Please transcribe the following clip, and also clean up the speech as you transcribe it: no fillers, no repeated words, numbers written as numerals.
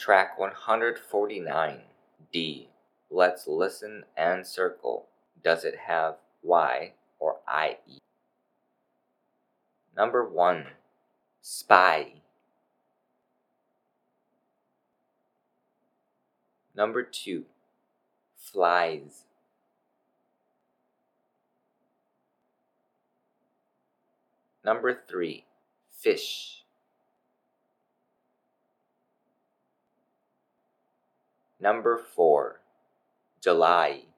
Track 149. D. Let's listen and circle. Does it have Y or IE? Number 1. Spy. Number 2. Flies. Number 3. Fish. Number 4. July.